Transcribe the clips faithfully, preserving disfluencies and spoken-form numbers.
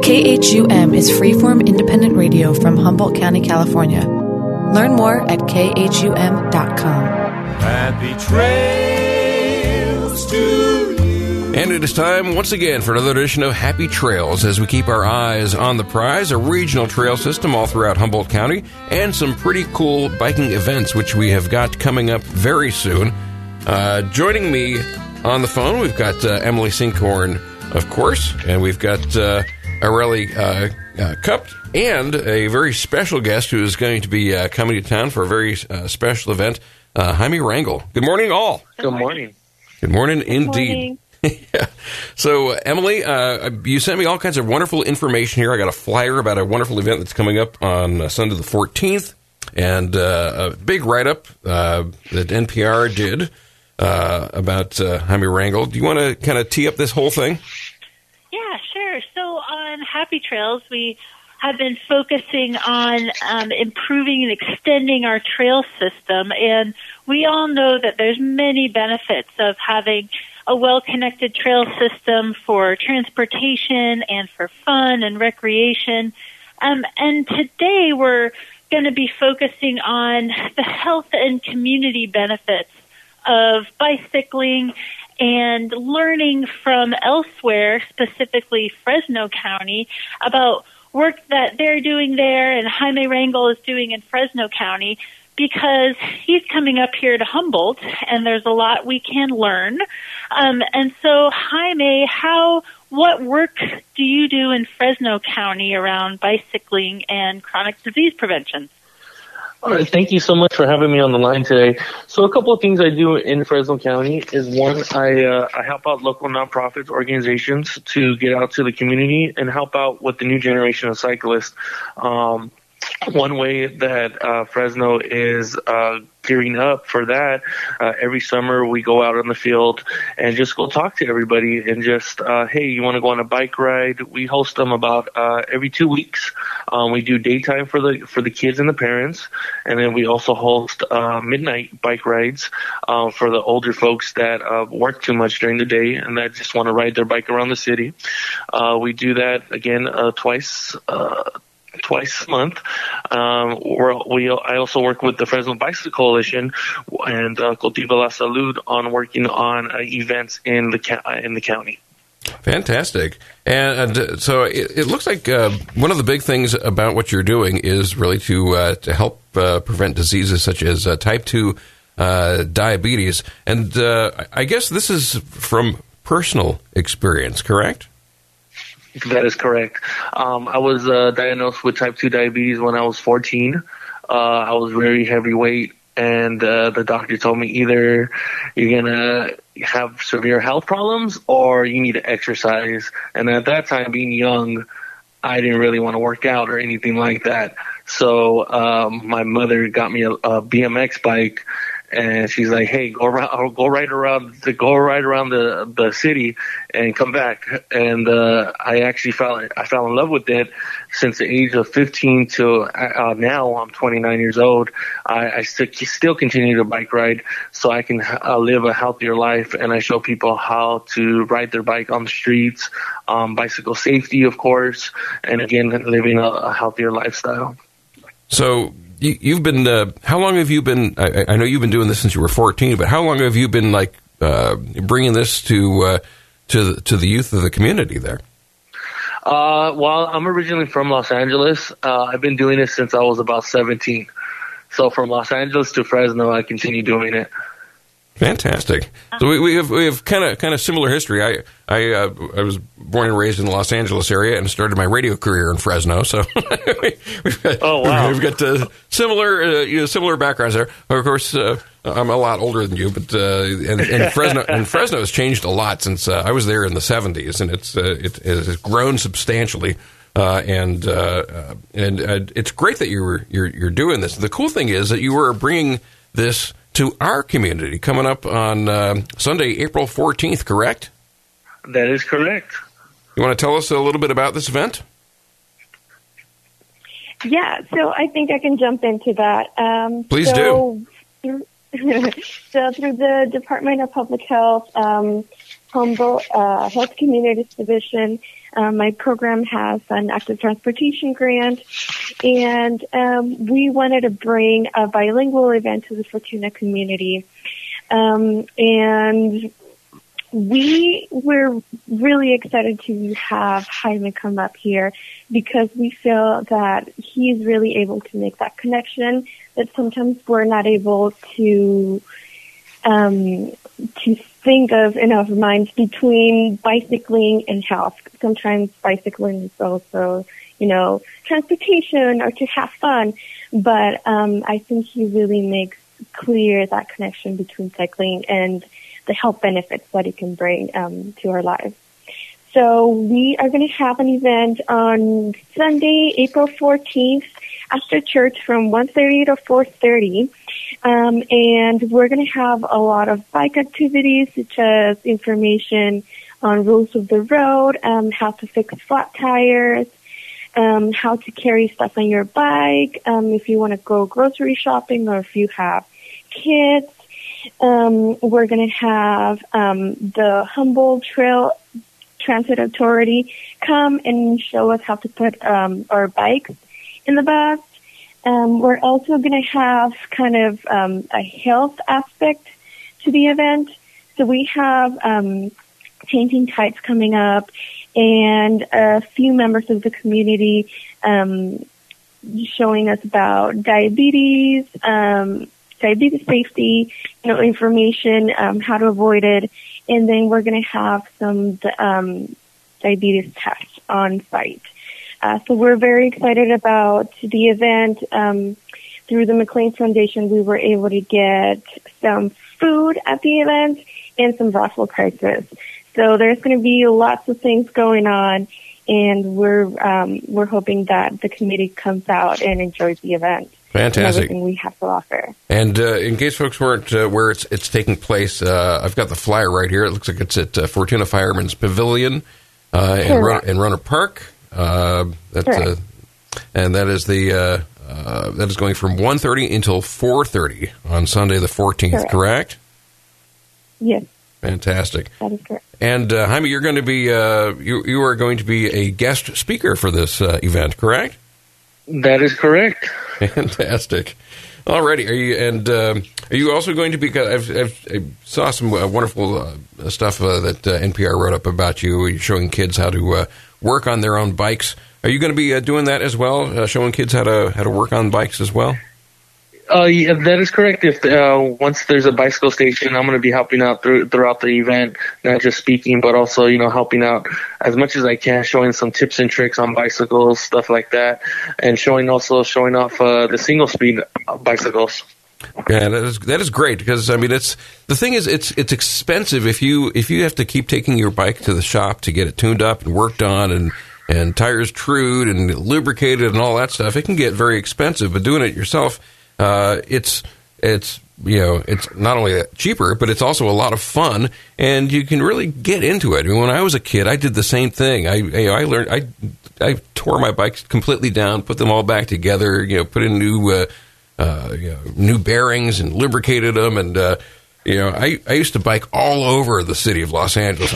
K H U M is freeform independent radio from Humboldt County, California. Learn more at K H U M dot com. Happy trails to you. And it is time once again for another edition of Happy Trails as we keep our eyes on the prize, a regional trail system all throughout Humboldt County, and some pretty cool biking events which we have got coming up very soon. Uh, joining me on the phone, we've got uh, Emily Sinkhorn, of course, and we've got uh, Areli uh, uh, Cup, and a very special guest who is going to be uh, coming to town for a very uh, special event, uh, Jaime Rangel. Good morning, all. Good morning. Good morning, Good indeed. morning. Yeah. So, uh, Emily, uh, you sent me all kinds of wonderful information here. I got a flyer about a wonderful event that's coming up on uh, Sunday the fourteenth, and uh, a big write-up uh, that N P R did uh, about uh, Jaime Rangel. Do you want to kind of tee up this whole thing? Yeah, sure. So on Happy Trails, we have been focusing on um, improving and extending our trail system, and we all know that there's many benefits of having a well-connected trail system for transportation and for fun and recreation. Um, and today we're going to be focusing on the health and community benefits of bicycling and learning from elsewhere, specifically Fresno County, about work that they're doing there and Jaime Rangel is doing in Fresno County, because he's coming up here to Humboldt, and there's a lot we can learn. Um, and so, Jaime, how, what work do you do in Fresno County around bicycling and chronic disease prevention? All right, thank you so much for having me on the line today. So a couple of things I do in Fresno County is, one, I uh, I help out local nonprofits, organizations to get out to the community and help out with the new generation of cyclists. Um, One way that uh, Fresno is uh, gearing up for that, uh, every summer we go out on the field and just go talk to everybody and just, uh, hey, you want to go on a bike ride? We host them about uh, every two weeks. Um, we do daytime for the for the kids and the parents, and then we also host uh, midnight bike rides uh, for the older folks that uh, work too much during the day and that just want to ride their bike around the city. Uh, we do that again uh, twice. Uh, Twice a month. Um, we're, we I also work with the Fresno Bicycle Coalition and uh, Cultiva la Salud on working on uh, events in the ca- in the county. Fantastic. And uh, so it, it looks like uh, one of the big things about what you're doing is really to uh, to help uh, prevent diseases such as uh, type two uh, diabetes. And uh, I guess this is from personal experience, correct? That is correct. Um, I was uh, diagnosed with type two diabetes when I was fourteen. Uh, I was very heavyweight, and uh, the doctor told me either you're going to have severe health problems or you need to exercise. And at that time, being young, I didn't really want to work out or anything like that. So um, my mother got me a, a B M X bike. And she's like, "Hey, go around, go right around, the, go right around the the city, and come back." And uh, I actually fell, I fell in love with it. Since the age of fifteen to uh, now, I'm twenty-nine years old. I, I still still continue to bike ride, so I can uh, live a healthier life. And I show people how to ride their bike on the streets, um, bicycle safety, of course, and again, living a, a healthier lifestyle. So. You, you've been, uh, how long have you been, I, I know you've been doing this since you were fourteen, but how long have you been, like, uh, bringing this to, uh, to, to the youth of the community there? Uh, well, I'm originally from Los Angeles. Uh, I've been doing it since I was about seventeen. So from Los Angeles to Fresno, I continue doing it. Fantastic. So we, we have we have kind of kind of similar history. I I uh, I was born and raised in the Los Angeles area and started my radio career in Fresno. So we've got, oh wow, we've got uh, similar uh, you know, similar backgrounds there. Of course, uh, I'm a lot older than you, but uh, and, and Fresno and Fresno has changed a lot since uh, I was there in the seventies, and it's uh, it, it has grown substantially. Uh, and uh, and uh, it's great that you're you're you're doing this. The cool thing is that you are bringing this to our community coming up on uh, Sunday, April fourteenth, correct? That is correct. You want to tell us a little bit about this event? Yeah, so I think I can jump into that. Um, Please so, do. Through, so through the Department of Public Health, um, Humboldt uh, Health Communities Division. Um, my program has an active transportation grant, and um, we wanted to bring a bilingual event to the Fortuna community. Um, and we were really excited to have Jaime come up here because we feel that he's really able to make that connection that sometimes we're not able to um, to think of in our minds between bicycling and health. Sometimes bicycling is also, you know, transportation or to have fun, but um, I think he really makes clear that connection between cycling and the health benefits that it can bring um, to our lives. So we are going to have an event on Sunday, April fourteenth, after church from one thirty to four thirty. Um, and we're going to have a lot of bike activities, such as information on rules of the road, um, how to fix flat tires, um, how to carry stuff on your bike, um, if you want to go grocery shopping or if you have kids. Um, we're going to have um, the Humboldt Trail Transit Authority come and show us how to put um, our bikes in the bus. Um, we're also going to have kind of um, a health aspect to the event. So we have um, Changing Tides coming up and a few members of the community um, showing us about diabetes, um, diabetes safety, you know, information, um, how to avoid it. And then we're going to have some um, diabetes tests on site. Uh, so we're very excited about the event. Um, through the McLean Foundation, we were able to get some food at the event and some raffle prizes. So there's going to be lots of things going on, and we're um, we're hoping that the committee comes out and enjoys the event. Fantastic. And everything we have to offer. And uh, in case folks weren't uh, where it's it's taking place, uh, I've got the flyer right here. It looks like it's at uh, Fortuna Fireman's Pavilion uh, in, Run- in Runner Park. Uh, that's, uh, and that is the uh, uh, that is going from one thirty until four thirty on Sunday the fourteenth. Correct? correct? Yes. Fantastic. That is correct. And uh, Jaime, you're going to be uh, you you are going to be a guest speaker for this uh, event, correct? That is correct. Fantastic. Alrighty, are you and um, are you also going to be? I've, I've, I saw some uh, wonderful uh, stuff uh, that uh, N P R wrote up about you, showing kids how to uh, work on their own bikes. Are you going to be uh, doing that as well, uh, showing kids how to how to work on bikes as well? Uh, yeah, that is correct. If uh, once there's a bicycle station, I'm going to be helping out through, throughout the event, not just speaking, but also, you know, helping out as much as I can, showing some tips and tricks on bicycles, stuff like that, and showing also showing off uh, the single speed bicycles. Yeah, that is that is great because I mean, it's the thing is it's it's expensive if you if you have to keep taking your bike to the shop to get it tuned up and worked on and. and tires trued and lubricated and all that stuff. It can get very expensive, but doing it yourself, uh, it's it's you know it's not only cheaper, but it's also a lot of fun, and you can really get into it. I mean, when I was a kid, I did the same thing. I you know, I learned I I tore my bikes completely down, put them all back together, you know, put in new uh, uh, you know, new bearings and lubricated them, and uh, you know, I, I used to bike all over the city of Los Angeles.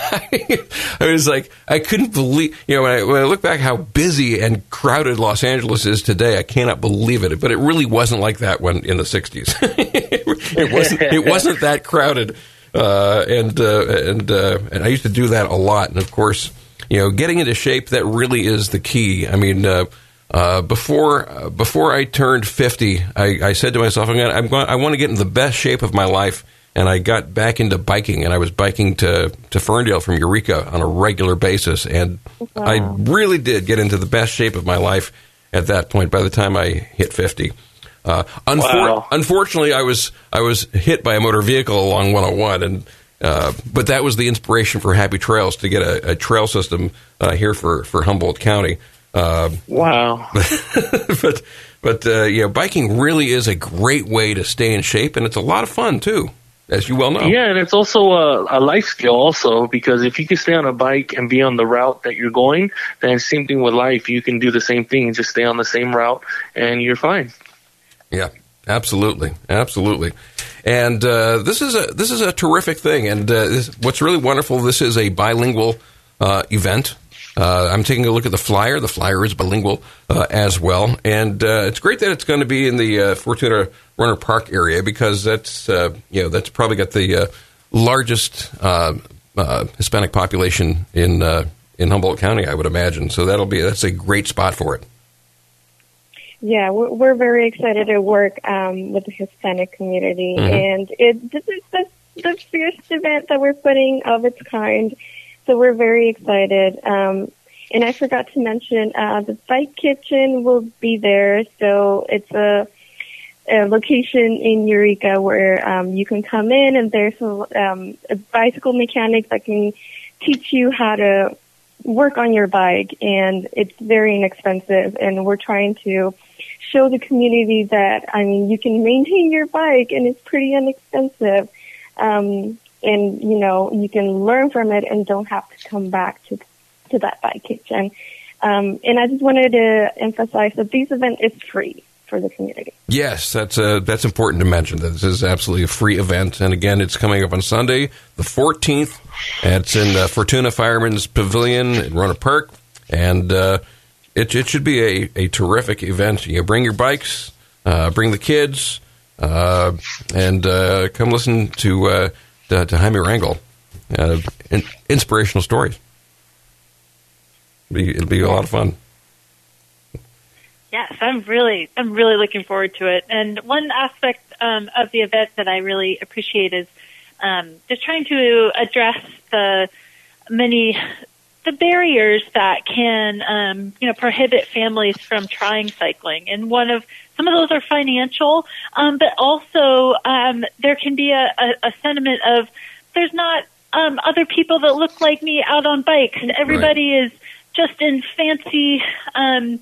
I was like, I couldn't believe, you know, when I, when I look back how busy and crowded Los Angeles is today, I cannot believe it. But it really wasn't like that when in the sixties. it wasn't. It wasn't that crowded, uh, and uh, and uh, and I used to do that a lot. And of course, you know, getting into shape, that really is the key. I mean. Uh, Uh, before uh, before I turned fifty, I, I said to myself, I'm going I'm going I want to get in the best shape of my life, and I got back into biking, and I was biking to, to Ferndale from Eureka on a regular basis, and wow. I really did get into the best shape of my life at that point. By the time I hit fifty, uh, unfor- wow. unfortunately, I was I was hit by a motor vehicle along one oh one, and uh, but that was the inspiration for Happy Trails to get a, a trail system uh, here for for Humboldt County. Uh, wow. but, but uh, yeah, biking really is a great way to stay in shape, and it's a lot of fun, too, as you well know. Yeah, and it's also a, a life skill also, because if you can stay on a bike and be on the route that you're going, then same thing with life. You can do the same thing, just stay on the same route, and you're fine. Yeah, absolutely. Absolutely. And uh, this is a this is a terrific thing. And uh, this, what's really wonderful, this is a bilingual uh, event. Uh, I'm taking a look at the flyer. The flyer is bilingual uh, as well. And uh, it's great that it's going to be in the uh, Fortuna Runner Park area, because that's uh, you know that's probably got the uh, largest uh, uh, Hispanic population in uh, in Humboldt County, I would imagine. So that'll be that's a great spot for it. Yeah, we're, we're very excited to work um, with the Hispanic community, mm-hmm. and it this is the, the first event that we're putting of its kind. So we're very excited. Um, and I forgot to mention, uh, the bike kitchen will be there. So it's a, a location in Eureka where um, you can come in, and there's a, um, a bicycle mechanic that can teach you how to work on your bike. And it's very inexpensive. And we're trying to show the community that, I mean, you can maintain your bike and it's pretty inexpensive. Um, And, you know, you can learn from it and don't have to come back to to that bike kitchen. Um, and I just wanted to emphasize that this event is free for the community. Yes, that's uh, that's important to mention. That this is absolutely a free event. And, again, it's coming up on Sunday, the fourteenth. And it's in uh, Fortuna Fireman's Pavilion in Rohnert Park. And uh, it, it should be a, a terrific event. You know, bring your bikes, uh, bring the kids, uh, and uh, come listen to... Uh, Uh, to Jaime Rangel, uh, in, inspirational stories. It'll be, it'll be a lot of fun. Yes, I'm really, I'm really looking forward to it. And one aspect um, of the event that I really appreciate is um, just trying to address the many the barriers that can, um, you know, prohibit families from trying cycling. And one of some of those are financial, um, but also um, there can be a, a, a sentiment of there's not um, other people that look like me out on bikes. Everybody right. is just in fancy um,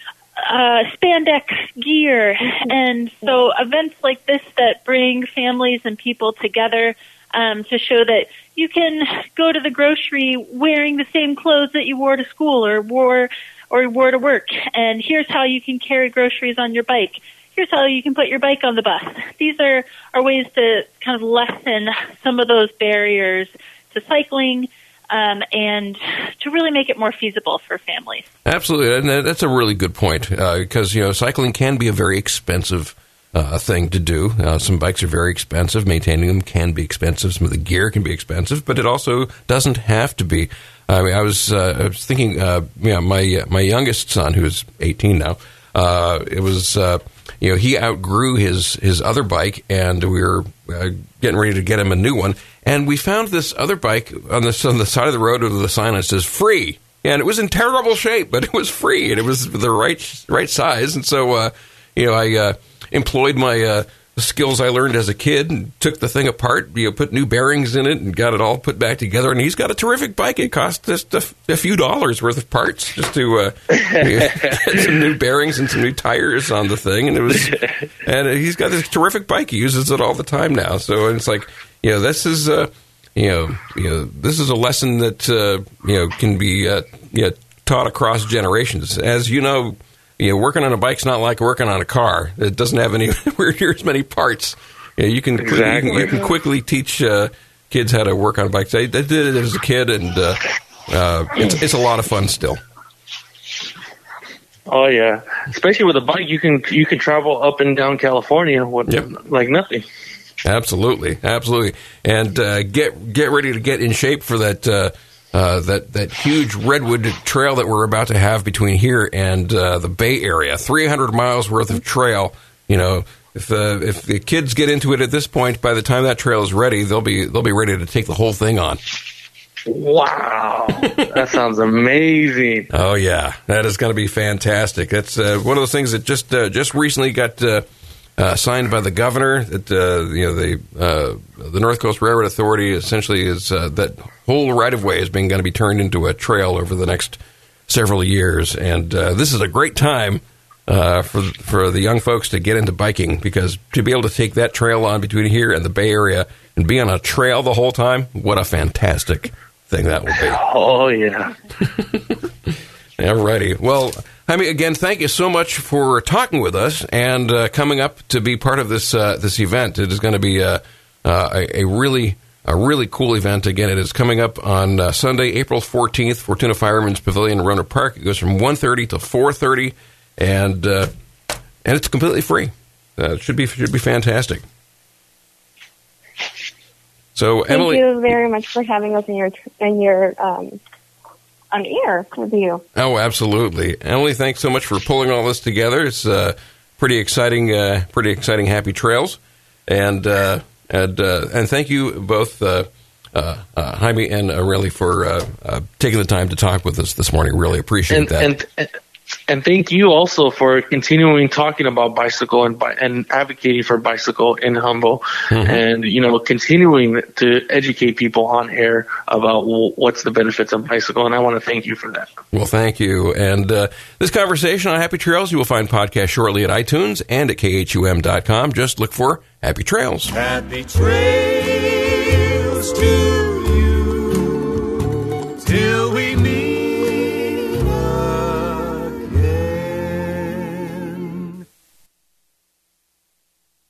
uh, spandex gear, and so events like this that bring families and people together. Um, to show that you can go to the grocery wearing the same clothes that you wore to school or wore or wore to work. And here's how you can carry groceries on your bike. Here's how you can put your bike on the bus. These are, are ways to kind of lessen some of those barriers to cycling um, and to really make it more feasible for families. Absolutely. And that's a really good point uh, because, you know, cycling can be a very expensive Uh, thing to do. Uh, some bikes are very expensive. Maintaining them can be expensive. Some of the gear can be expensive, but it also doesn't have to be. I mean, I was uh, I was thinking, uh, you know, my uh, my youngest son, who's eighteen now, uh, it was uh, you know he outgrew his his other bike, and we were uh, getting ready to get him a new one, and we found this other bike on the on the side of the road with the sign that says free, and it was in terrible shape, but it was free, and it was the right right size, and so uh, you know I. Uh, employed my uh, skills I learned as a kid and took the thing apart, you know, put new bearings in it and got it all put back together. And he's got a terrific bike. It cost just a, a few dollars worth of parts just to uh, you know, get some new bearings and some new tires on the thing. And it was, and he's got this terrific bike. He uses it all the time now. So it's like, you know, this is, uh, you know, you know, this is a lesson that uh, you know can be uh, you know, taught across generations. As you know. You know, working on a bike's not like working on a car. It doesn't have any near as many parts. You know, you can exactly. quickly, you, can, you can quickly teach uh, kids how to work on bikes. I, I did it as a kid, and uh, uh, it's, it's a lot of fun still. Oh yeah, especially with a bike, you can you can travel up and down California with yep. like nothing. Absolutely, absolutely, and uh, get get ready to get in shape for that. Uh, Uh, that, that huge redwood trail that we're about to have between here and uh, the Bay Area, three hundred miles worth of trail. You know, if uh, if the kids get into it at this point, by the time that trail is ready, they'll be they'll be ready to take the whole thing on. Wow, that sounds amazing! Oh yeah, that is going to be fantastic. That's uh, one of those things that just uh, just recently got uh, uh, signed by the governor. That uh, you know the uh, the North Coast Railroad Authority essentially is uh, that. Whole right-of-way is being going to be turned into a trail over the next several years, and uh, this is a great time uh, for for the young folks to get into biking, because to be able to take that trail on between here and the Bay Area and be on a trail the whole time, what a fantastic thing that will be. Oh, yeah. All righty. Well, Jaime, again, thank you so much for talking with us and uh, coming up to be part of this uh, this event. It is going to be uh, uh, a, a really a really cool event. Again, it is coming up on uh, Sunday, April fourteenth, Fortuna Fireman's Pavilion in Roanoke Park. It goes from one thirty to four thirty, and uh, and it's completely free. Uh, it should be should be fantastic. So, Thank Emily, you very much for having us in your in your um, on air with you. Oh, absolutely, Emily. Thanks so much for pulling all this together. It's uh, pretty exciting, uh, pretty exciting. Happy trails, and uh, and uh, and thank you both, uh, uh, uh, Jaime and Aurelie, for uh, uh, taking the time to talk with us this morning. Really appreciate and, that. And, and and thank you also for continuing talking about bicycle and and advocating for bicycle in Humboldt, mm-hmm. and you know continuing to educate people on air about what's the benefits of bicycle. And I want to thank you for that. Well, thank you. And uh, this conversation on Happy Trails, you will find podcast shortly at iTunes and at K H U M dot com. Just look for Happy Trails. Happy Trails to